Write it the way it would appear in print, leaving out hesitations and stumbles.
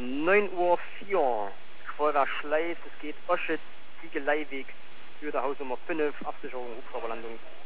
9:04 Uhr. Quader Schleiß, es geht Oschitz, Ziegeleiweg, für der Hausnummer 5, Absicherung, Hubschrauberlandung.